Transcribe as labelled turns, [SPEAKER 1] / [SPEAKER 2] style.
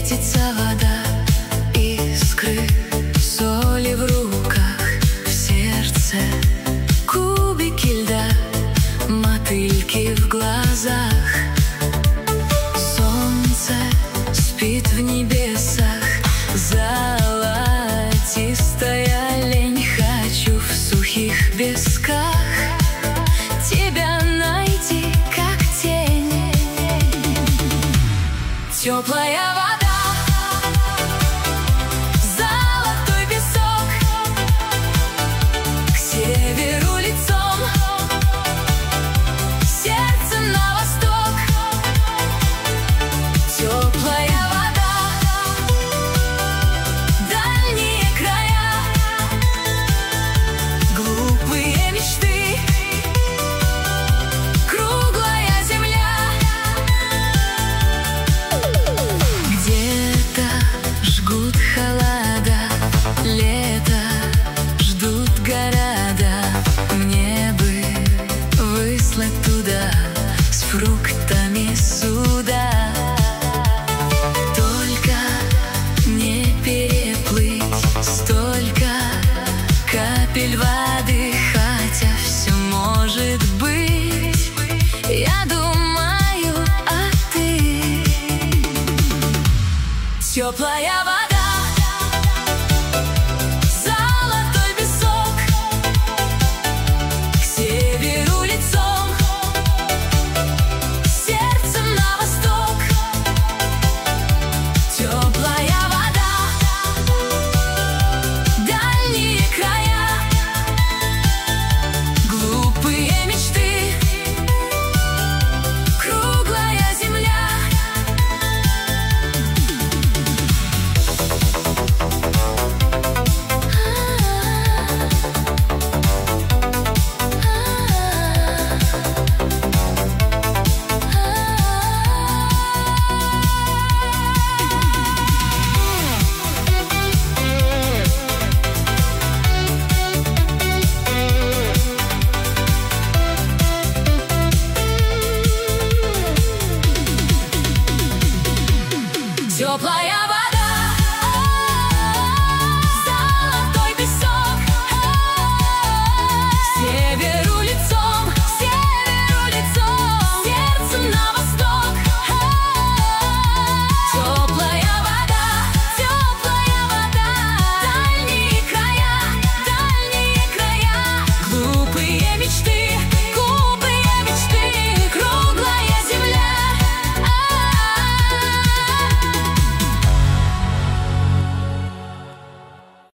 [SPEAKER 1] светится вода, искры соли в руках, в сердце кубики льда, мотыльки в глазах. Солнце спит в небесах, золотистая лень. Хочу в сухих песках тебя найти, как тень. Теплая вода, золотой песок, к северу лицом, сердце на восток. Теплая вода, дальние края, глупые мечты, круглая земля. Где-то жгут холода, лето ждут города. Мне бы выслать туда с фруктами суда. Только не переплыть столько капель воды, хотя все может быть. Я думаю, а ты? Теплая вода, золотой песок, к северу лицом, сердцем на восток. Теплая вода, дальние края, глупые мечты, круглая земля. Теплая